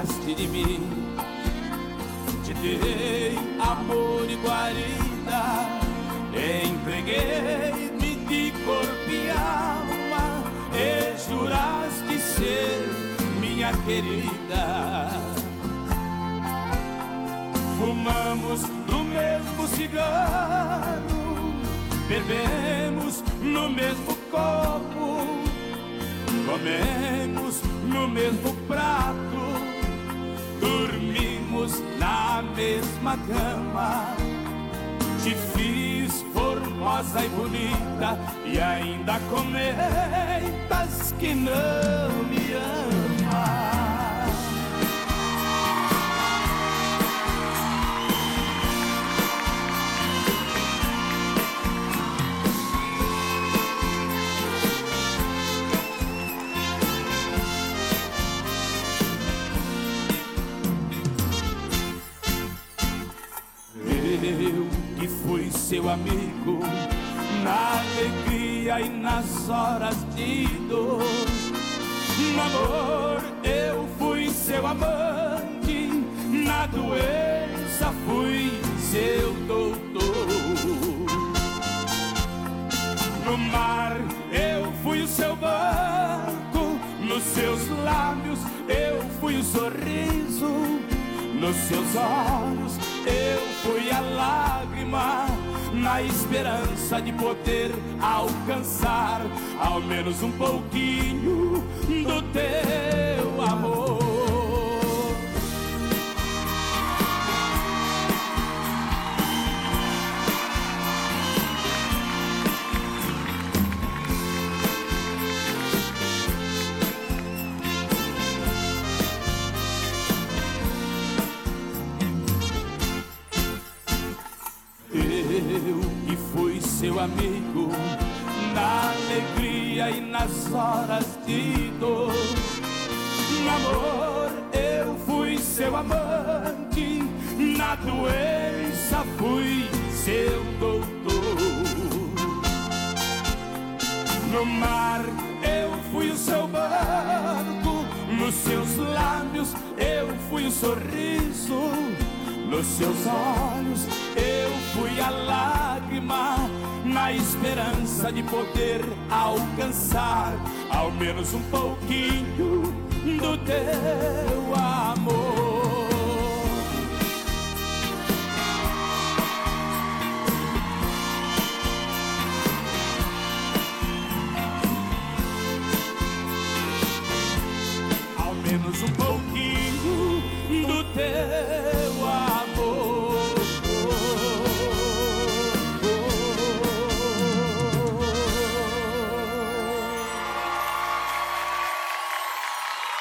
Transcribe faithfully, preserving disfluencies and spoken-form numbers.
cuidaste de mim. Te dei amor e guarida, entreguei-me de corpo e alma, e juraste ser minha querida. Fumamos do mesmo cigarro, bebemos no mesmo copo, comemos no mesmo prato, dormimos na mesma cama. Te fiz formosa e bonita, e ainda comentas que não me ama. Eu que fui seu amigo na alegria e nas horas de dor, no amor eu fui seu amante, na doença fui seu doutor. No mar eu fui o seu barco, nos seus lábios eu fui o sorriso, nos seus olhos eu fui a lágrima, na esperança de poder alcançar ao menos um pouquinho do teu amor. Eu que fui seu amigo na alegria e nas horas de dor, no amor eu fui seu amante, na doença fui seu doutor. No mar eu fui o seu barco, nos seus lábios eu fui o sorriso, nos seus olhos eu fui a lágrima, na esperança de poder alcançar ao menos um pouquinho do teu